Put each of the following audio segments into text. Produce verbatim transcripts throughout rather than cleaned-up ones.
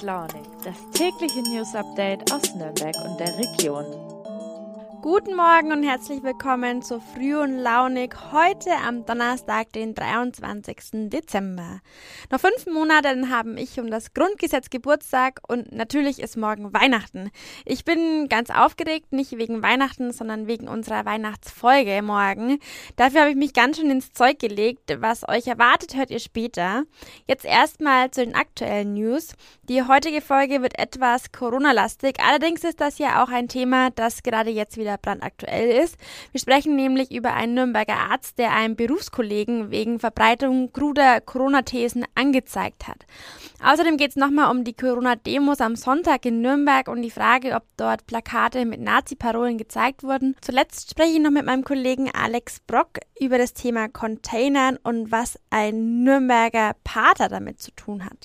und Launig, das tägliche News-Update aus Nürnberg und der Region. Guten Morgen und herzlich willkommen zu Früh und Launig heute am Donnerstag, den dreiundzwanzigsten Dezember. Noch fünf Monate, dann haben ich um das Grundgesetz Geburtstag und natürlich ist morgen Weihnachten. Ich bin ganz aufgeregt, nicht wegen Weihnachten, sondern wegen unserer Weihnachtsfolge morgen. Dafür habe ich mich ganz schön ins Zeug gelegt. Was euch erwartet, hört ihr später. Jetzt erstmal zu den aktuellen News. Die heutige Folge wird etwas Corona-lastig, allerdings ist das ja auch ein Thema, das gerade jetzt wieder brandaktuell ist. Wir sprechen nämlich über einen Nürnberger Arzt, der einen Berufskollegen wegen Verbreitung kruder Corona-Thesen angezeigt hat. Außerdem geht es nochmal um die Corona-Demos am Sonntag in Nürnberg und die Frage, ob dort Plakate mit Nazi-Parolen gezeigt wurden. Zuletzt spreche ich noch mit meinem Kollegen Alex Brock über das Thema Containern und was ein Nürnberger Pater damit zu tun hat.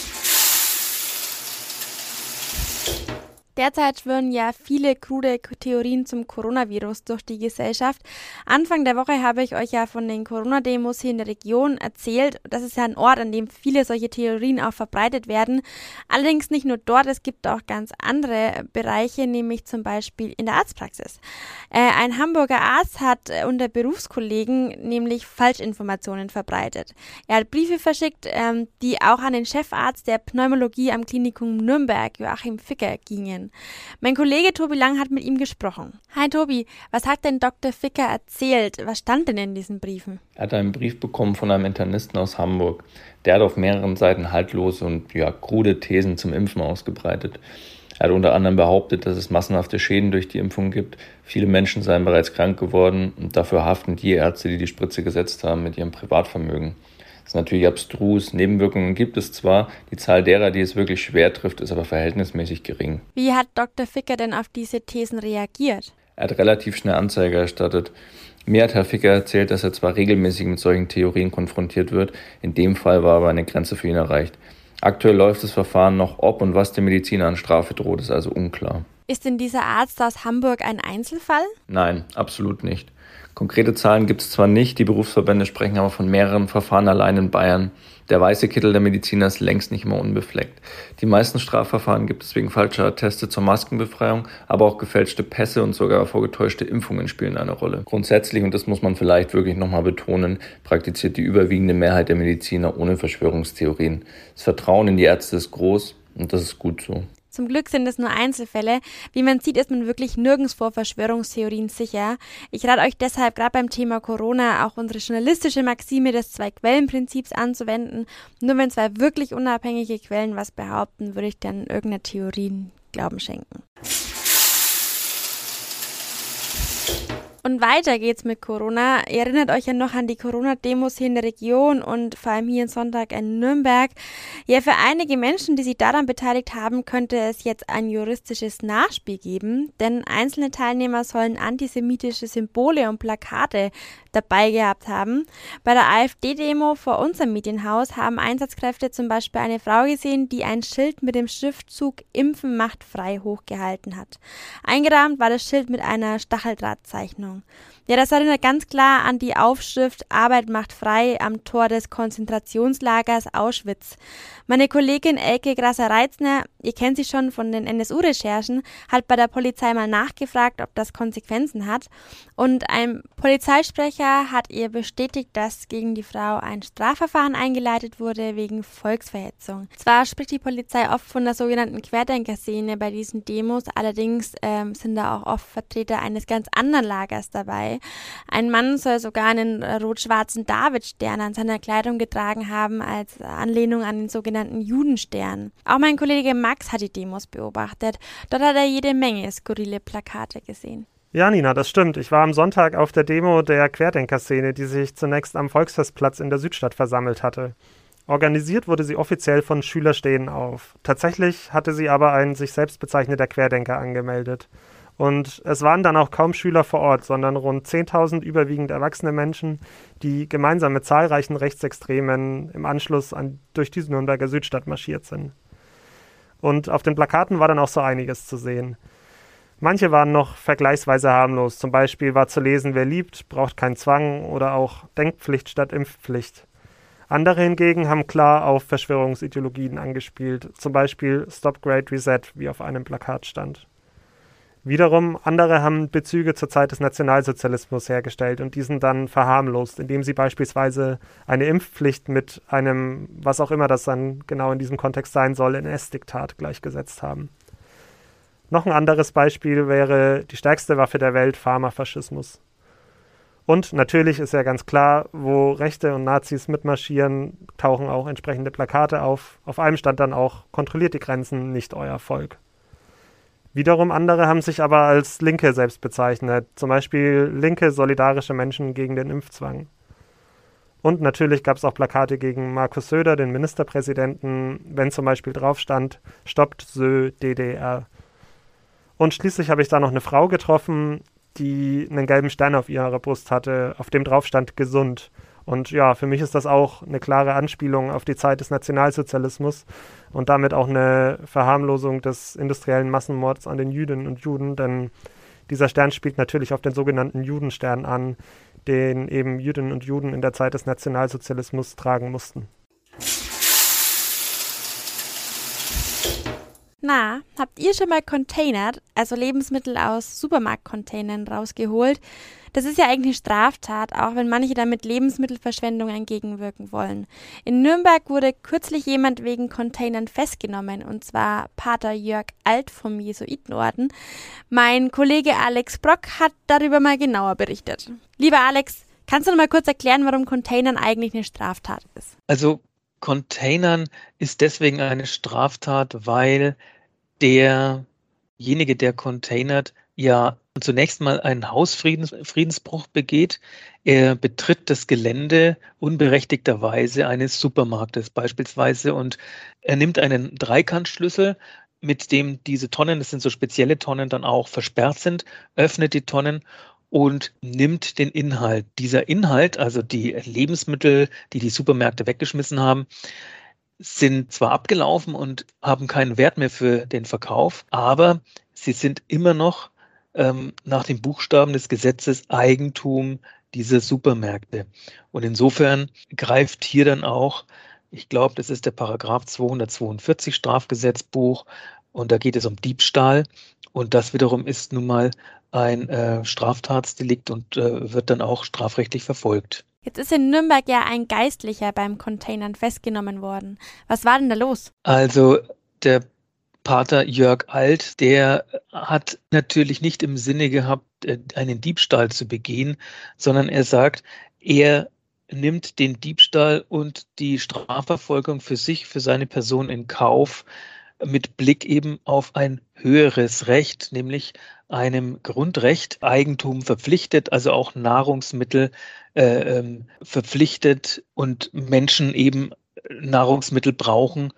Derzeit schwirren ja viele krude Theorien zum Coronavirus durch die Gesellschaft. Anfang der Woche habe ich euch ja von den Corona-Demos hier in der Region erzählt. Das ist ja ein Ort, an dem viele solche Theorien auch verbreitet werden. Allerdings nicht nur dort, es gibt auch ganz andere Bereiche, nämlich zum Beispiel in der Arztpraxis. Äh, ein Hamburger Arzt hat äh, unter Berufskollegen nämlich Falschinformationen verbreitet. Er hat Briefe verschickt, ähm, die auch an den Chefarzt der Pneumologie am Klinikum Nürnberg, Joachim Ficker, gingen. Mein Kollege Tobi Lang hat mit ihm gesprochen. Hi Tobi, was hat denn Doktor Ficker erzählt? Was stand denn in diesen Briefen? Er hat einen Brief bekommen von einem Internisten aus Hamburg. Der hat auf mehreren Seiten haltlose und ja, krude Thesen zum Impfen ausgebreitet. Er hat unter anderem behauptet, dass es massenhafte Schäden durch die Impfung gibt. Viele Menschen seien bereits krank geworden und dafür haften die Ärzte, die die Spritze gesetzt haben, mit ihrem Privatvermögen. Das ist natürlich abstrus. Nebenwirkungen gibt es zwar, die Zahl derer, die es wirklich schwer trifft, ist aber verhältnismäßig gering. Wie hat Doktor Ficker denn auf diese Thesen reagiert? Er hat relativ schnell Anzeige erstattet. Mir hat Herr Ficker erzählt, dass er zwar regelmäßig mit solchen Theorien konfrontiert wird, in dem Fall war aber eine Grenze für ihn erreicht. Aktuell läuft das Verfahren noch, ob und was dem Mediziner an Strafe droht, ist also unklar. Ist denn dieser Arzt aus Hamburg ein Einzelfall? Nein, absolut nicht. Konkrete Zahlen gibt es zwar nicht, die Berufsverbände sprechen aber von mehreren Verfahren allein in Bayern. Der weiße Kittel der Mediziner ist längst nicht mehr unbefleckt. Die meisten Strafverfahren gibt es wegen falscher Atteste zur Maskenbefreiung, aber auch gefälschte Pässe und sogar vorgetäuschte Impfungen spielen eine Rolle. Grundsätzlich, und das muss man vielleicht wirklich nochmal betonen, praktiziert die überwiegende Mehrheit der Mediziner ohne Verschwörungstheorien. Das Vertrauen in die Ärzte ist groß und das ist gut so. Zum Glück sind es nur Einzelfälle. Wie man sieht, ist man wirklich nirgends vor Verschwörungstheorien sicher. Ich rate euch deshalb gerade beim Thema Corona auch unsere journalistische Maxime des Zwei-Quellen-Prinzips anzuwenden. Nur wenn zwei wirklich unabhängige Quellen was behaupten, würde ich dann irgendeiner Theorie Glauben schenken. Und weiter geht's mit Corona. Ihr erinnert euch ja noch an die Corona-Demos hier in der Region und vor allem hier am Sonntag in Nürnberg. Ja, für einige Menschen, die sich daran beteiligt haben, könnte es jetzt ein juristisches Nachspiel geben, denn einzelne Teilnehmer sollen antisemitische Symbole und Plakate dabei gehabt haben. Bei der AfD-Demo vor unserem Medienhaus haben Einsatzkräfte zum Beispiel eine Frau gesehen, die ein Schild mit dem Schriftzug Impfen macht frei hochgehalten hat. Eingerahmt war das Schild mit einer Stacheldrahtzeichnung. Ja, das erinnert ganz klar an die Aufschrift Arbeit macht frei am Tor des Konzentrationslagers Auschwitz. Meine Kollegin Elke Grasser-Reitzner, ihr kennt sie schon von den N S U-Recherchen, hat bei der Polizei mal nachgefragt, ob das Konsequenzen hat. Und ein Polizeisprecher hat ihr bestätigt, dass gegen die Frau ein Strafverfahren eingeleitet wurde wegen Volksverhetzung. Zwar spricht die Polizei oft von der sogenannten Querdenker-Szene bei diesen Demos, allerdings ähm, sind da auch oft Vertreter eines ganz anderen Lagers dabei. Ein Mann soll sogar einen rot-schwarzen Davidstern an seiner Kleidung getragen haben, als Anlehnung an den sogenannten Judenstern. Auch mein Kollege Max hat die Demos beobachtet. Dort hat er jede Menge skurrile Plakate gesehen. Ja, Nina, das stimmt. Ich war am Sonntag auf der Demo der Querdenker-Szene, die sich zunächst am Volksfestplatz in der Südstadt versammelt hatte. Organisiert wurde sie offiziell von Schüler stehen auf. Tatsächlich hatte sie aber ein sich selbst bezeichneter Querdenker angemeldet. Und es waren dann auch kaum Schüler vor Ort, sondern rund zehntausend überwiegend erwachsene Menschen, die gemeinsam mit zahlreichen Rechtsextremen im Anschluss an, durch die Nürnberger Südstadt marschiert sind. Und auf den Plakaten war dann auch so einiges zu sehen. Manche waren noch vergleichsweise harmlos. Zum Beispiel war zu lesen, wer liebt, braucht keinen Zwang oder auch Denkpflicht statt Impfpflicht. Andere hingegen haben klar auf Verschwörungsideologien angespielt, zum Beispiel Stop Great Reset, wie auf einem Plakat stand. Wiederum andere haben Bezüge zur Zeit des Nationalsozialismus hergestellt und diesen dann verharmlost, indem sie beispielsweise eine Impfpflicht mit einem, was auch immer das dann genau in diesem Kontext sein soll, N S-Diktat gleichgesetzt haben. Noch ein anderes Beispiel wäre die stärkste Waffe der Welt, Pharmafaschismus. Und natürlich ist ja ganz klar, wo Rechte und Nazis mitmarschieren, tauchen auch entsprechende Plakate auf. Auf einem stand dann auch, kontrolliert die Grenzen, nicht euer Volk. Wiederum andere haben sich aber als Linke selbst bezeichnet, zum Beispiel linke solidarische Menschen gegen den Impfzwang. Und natürlich gab es auch Plakate gegen Markus Söder, den Ministerpräsidenten, wenn zum Beispiel drauf stand, stoppt Sö D D R. Und schließlich habe ich da noch eine Frau getroffen, die einen gelben Stern auf ihrer Brust hatte, auf dem drauf stand gesund. Und ja, für mich ist das auch eine klare Anspielung auf die Zeit des Nationalsozialismus und damit auch eine Verharmlosung des industriellen Massenmords an den Jüdinnen und Juden, denn dieser Stern spielt natürlich auf den sogenannten Judenstern an, den eben Jüdinnen und Juden in der Zeit des Nationalsozialismus tragen mussten. Na, habt ihr schon mal containert, also Lebensmittel aus Supermarktcontainern rausgeholt? Das ist ja eigentlich eine Straftat, auch wenn manche damit Lebensmittelverschwendung entgegenwirken wollen. In Nürnberg wurde kürzlich jemand wegen Containern festgenommen, und zwar Pater Jörg Alt vom Jesuitenorden. Mein Kollege Alex Brock hat darüber mal genauer berichtet. Lieber Alex, kannst du noch mal kurz erklären, warum Containern eigentlich eine Straftat ist? Also Containern ist deswegen eine Straftat, weil derjenige, der containert, ja zunächst mal einen Hausfriedensbruch begeht. Er betritt das Gelände unberechtigterweise eines Supermarktes beispielsweise und er nimmt einen Dreikantschlüssel, mit dem diese Tonnen, das sind so spezielle Tonnen, dann auch versperrt sind, öffnet die Tonnen und nimmt den Inhalt. Dieser Inhalt, also die Lebensmittel, die die Supermärkte weggeschmissen haben, sind zwar abgelaufen und haben keinen Wert mehr für den Verkauf, aber sie sind immer noch ähm, nach dem Buchstaben des Gesetzes Eigentum dieser Supermärkte. Und insofern greift hier dann auch, ich glaube, das ist der Paragraph zweihundertzweiundvierzig Strafgesetzbuch und da geht es um Diebstahl und das wiederum ist nun mal ein äh, Straftatsdelikt und äh, wird dann auch strafrechtlich verfolgt. Jetzt ist in Nürnberg ja ein Geistlicher beim Containern festgenommen worden. Was war denn da los? Also der Pater Jörg Alt, der hat natürlich nicht im Sinne gehabt, einen Diebstahl zu begehen, sondern er sagt, er nimmt den Diebstahl und die Strafverfolgung für sich, für seine Person in Kauf, mit Blick eben auf ein höheres Recht, nämlich einem Grundrecht, Eigentum verpflichtet, also auch Nahrungsmittel äh, ähm, verpflichtet und Menschen eben Nahrungsmittel brauchen,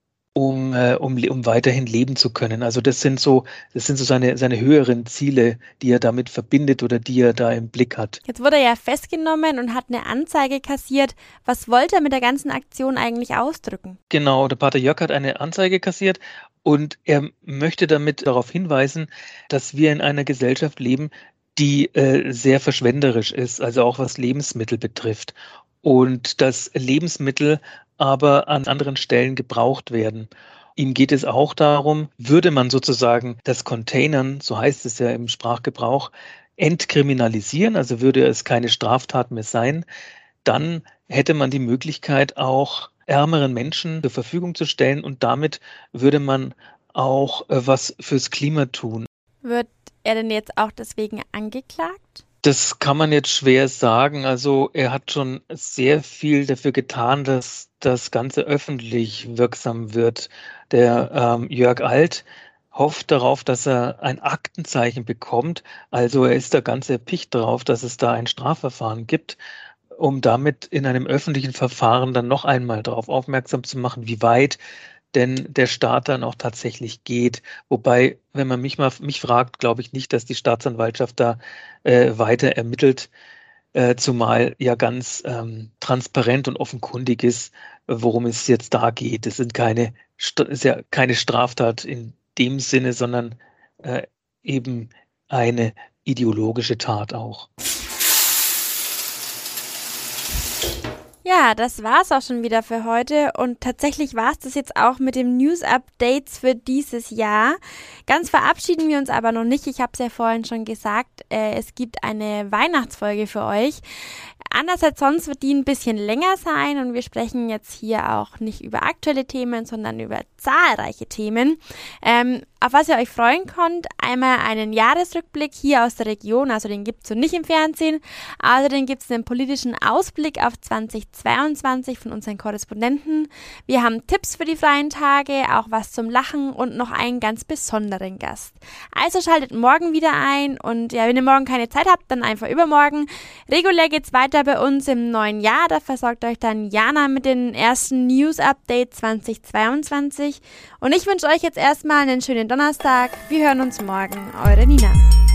um, äh, um, um weiterhin leben zu können. Also das sind so, das sind so seine, seine höheren Ziele, die er damit verbindet oder die er da im Blick hat. Jetzt wurde er ja festgenommen und hat eine Anzeige kassiert. Was wollte er mit der ganzen Aktion eigentlich ausdrücken? Genau, der Pater Jörg hat eine Anzeige kassiert und er möchte damit darauf hinweisen, dass wir in einer Gesellschaft leben, die äh, sehr verschwenderisch ist, also auch was Lebensmittel betrifft. Und dass Lebensmittel aber an anderen Stellen gebraucht werden. Ihm geht es auch darum, würde man sozusagen das Containern, so heißt es ja im Sprachgebrauch, entkriminalisieren, also würde es keine Straftat mehr sein, dann hätte man die Möglichkeit, auch ärmeren Menschen zur Verfügung zu stellen und damit würde man auch äh, was fürs Klima tun. Wird er denn jetzt auch deswegen angeklagt? Das kann man jetzt schwer sagen. Also er hat schon sehr viel dafür getan, dass das Ganze öffentlich wirksam wird. Der ähm, Jörg Alt hofft darauf, dass er ein Aktenzeichen bekommt. Also er ist da ganz erpicht darauf, dass es da ein Strafverfahren gibt, um damit in einem öffentlichen Verfahren dann noch einmal darauf aufmerksam zu machen, wie weit denn der Staat dann auch tatsächlich geht. Wobei, wenn man mich mal mich fragt, glaube ich nicht, dass die Staatsanwaltschaft da äh, weiter ermittelt, äh, zumal ja ganz ähm, transparent und offenkundig ist, worum es jetzt da geht. Es sind keine, ist ja keine Straftat in dem Sinne, sondern äh, eben eine ideologische Tat auch. Ja, das war's auch schon wieder für heute und tatsächlich war's das jetzt auch mit dem News-Updates für dieses Jahr. Ganz verabschieden wir uns aber noch nicht. Ich habe es ja vorhin schon gesagt, äh, es gibt eine Weihnachtsfolge für euch. Anders als sonst wird die ein bisschen länger sein und wir sprechen jetzt hier auch nicht über aktuelle Themen, sondern über zahlreiche Themen. Ähm, auf was ihr euch freuen könnt, einmal einen Jahresrückblick hier aus der Region, also den gibt es so nicht im Fernsehen. Außerdem gibt es einen politischen Ausblick auf zweitausendzweiundzwanzig von unseren Korrespondenten. Wir haben Tipps für die freien Tage, auch was zum Lachen und noch einen ganz besonderen Gast. Also schaltet morgen wieder ein und ja, wenn ihr morgen keine Zeit habt, dann einfach übermorgen. Regulär geht's weiter bei uns im neuen Jahr, da versorgt euch dann Jana mit den ersten News-Updates zweitausendzweiundzwanzig und ich wünsche euch jetzt erstmal einen schönen Donnerstag. Wir hören uns morgen. Eure Nina.